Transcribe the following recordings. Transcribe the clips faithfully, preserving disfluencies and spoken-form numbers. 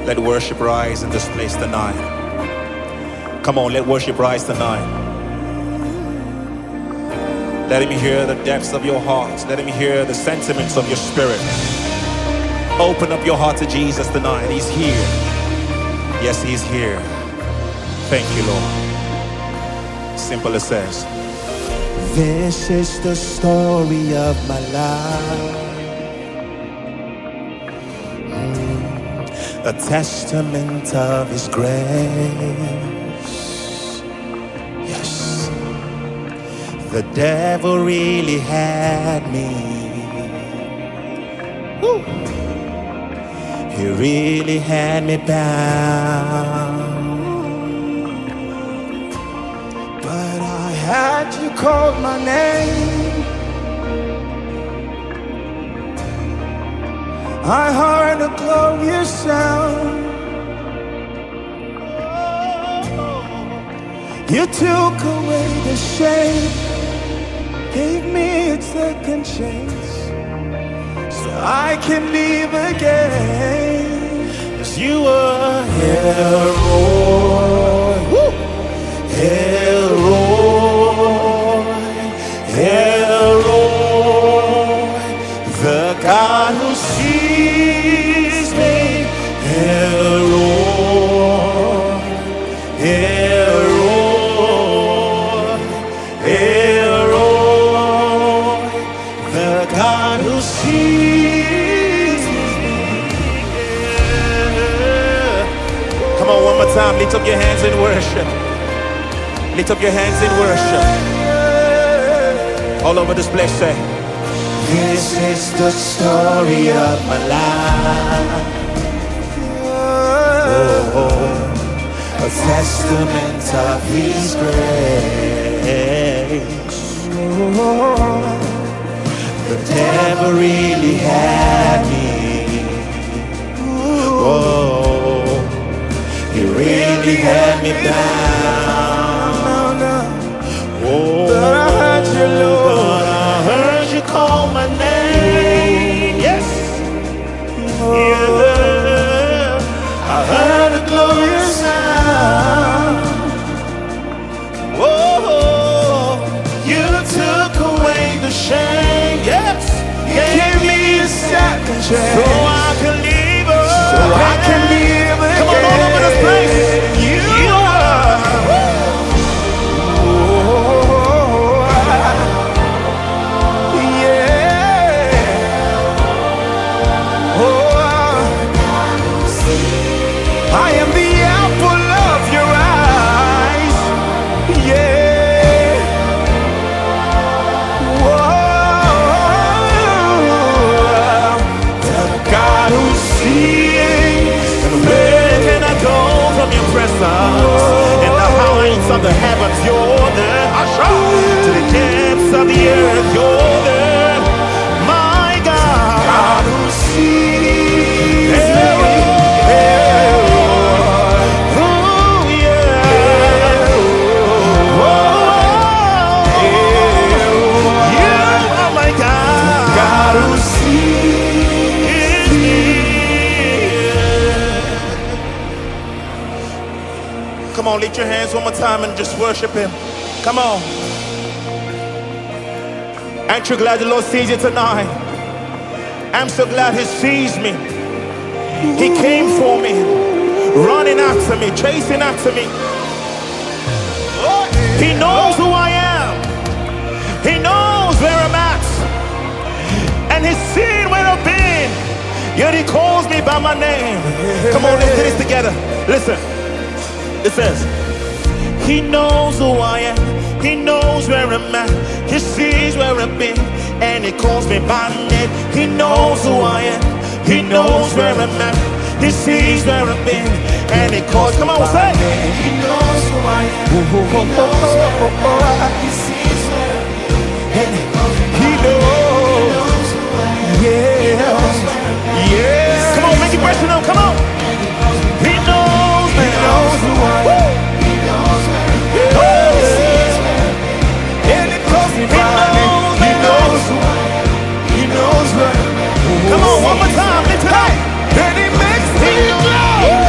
Let worship rise in this place tonight. Come on, let worship rise tonight. Let him hear the depths of your heart. Let him hear the sentiments of your spirit. Open up your heart to Jesus tonight. He's here. Yes, he's here. Thank you, Lord. Simple as says. This is the story of my life. A testament of his grace. Yes. The devil really had me. Woo. He really had me bound. But I had you call my name. I heard a glorious sound. You took away the shame, gave me a second chance, so I can live again. 'Cause you were Elroy, woo! Elroy, Elroy, the God who sees me. Elroy, Elroy, Elroy, the God who sees me. Come on, one more time. Lift up your hands in worship. Lift up your hands in worship. All over this place, say. This is the story of my life. Oh, a testament of his grace. Oh, the devil really had me. Oh, he really had me down. Oh, but I heard you, Lord. I heard you call my name. Yes. Yeah. I heard a glorious sound. Oh, you took away the shame. Yes. You gave me a second chance, so I can live again. So I can live again. Come on, all over this place. You, you are. I am the apple of your eyes. Yeah. Whoa. The God who sees. And where can I go from your presence? In the heights of the heavens, you're there. To the depths of the earth, you're there. My God, God who sees. Elroy. Come on, lift your hands one more time and just worship him. Come on. Aren't you glad the Lord sees you tonight? I'm so glad he sees me. He came for me, running after me, chasing after me. He knows who I am. He knows where I'm at. And he's seen where I've been. Yet he calls me by my name. Come on, let's do this together. Listen. It says, he knows who I am. He knows where I'm at. He sees where I've been. And he calls me by name. He knows who I am. He knows where I'm at. He sees where I've been. And he calls. Come on, say. He knows who I am. He knows where I'm at. He sees where I've been. And he knows. Yeah. Yeah. Come on, make it personal. Come on. He knows. He knows who I am. He knows where I'm at. He sees where I've been. And he calls me by name. He knows who I am. He knows where I'm at. Come on, one more time. Lift it up. And he makes me glow.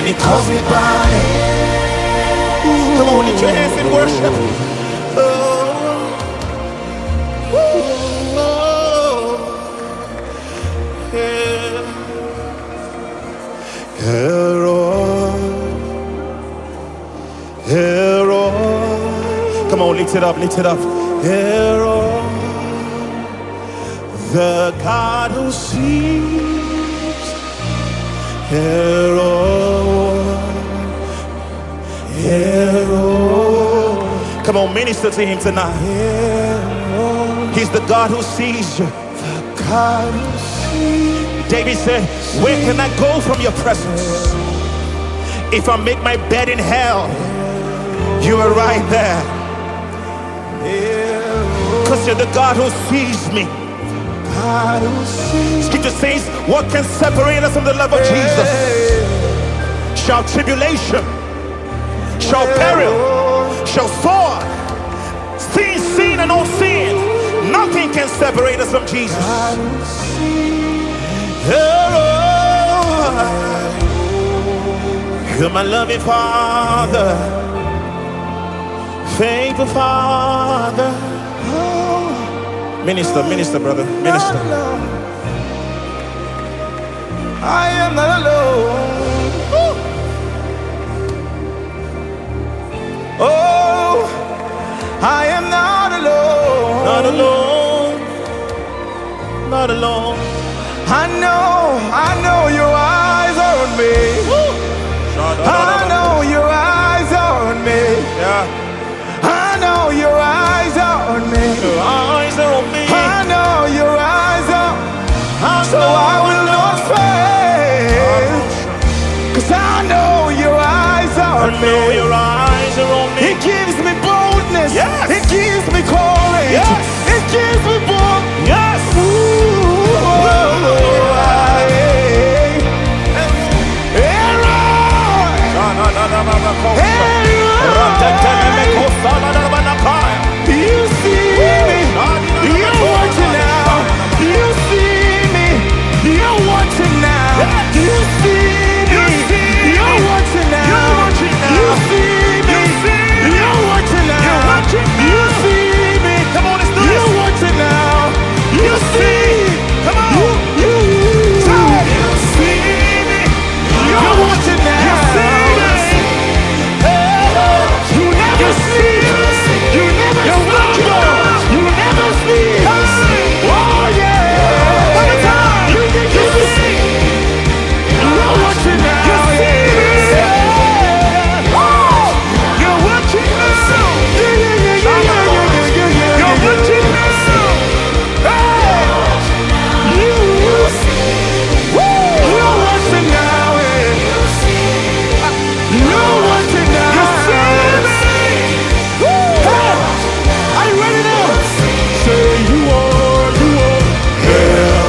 He calls me by name. Come on, lift your hands in worship. Oh, oh, yeah. Hero, hero. Come on, lift it up, lift it up. Hero, the God who sees. Hero, hero. Come on, minister to him tonight. Hero. He's the God who sees you. The God who sees. David said, where can I go from your presence? If I make my bed in hell, you are right there. Because you're the God who sees me. God who sees. Scripture says, what can separate us from the love of Jesus? Shall tribulation, shall peril, shall sword, seen, seen and unseen. Nothing can separate us from Jesus. God who sees. You're my loving Father, faithful Father. Minister, minister, brother, minister. I am not alone. Oh, I am not alone. Not alone, not alone. I know, I know your eyes are on me. I know your eyes are on me. Yeah. I know your eyes are on me. Your eyes are on me. I know your eyes are. I So I will not fail. Cause I know your eyes are on I know me. your eyes are on me. It gives me boldness. Yes. It gives me courage. Yes. It gives me boldness. Yes. Ooh, oh, oh, I, you see me, you're watching now. You see me, you're watching now. You see me, you're watching now. You see me, you're watching now. You see me, Come on, let's do you're this. watching now. You see, Come on. you, you, you see me, you're watching now. You never see, you never see, you never see. Oh yeah, one more time. You think you see? You're watching now. You're watching now. Yeah, yeah, yeah, yeah, yeah, yeah, yeah, yeah. You're watching now. Hey, you, you're watching now. You're watching now. Are you ready now? Say you are, you are.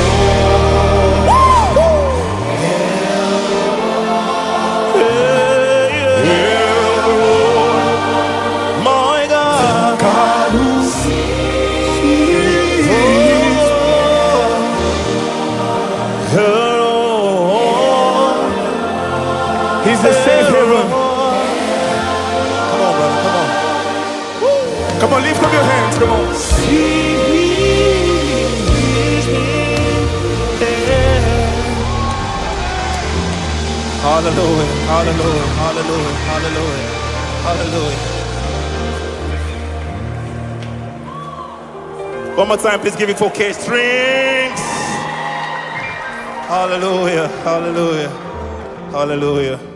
My God. God who sees. He's the safe haven. Come on, brother, come on. Come on, lift up your hands. Come on. Hallelujah, hallelujah, hallelujah, hallelujah, hallelujah. One more time, please give it four K strings. Hallelujah, hallelujah, hallelujah.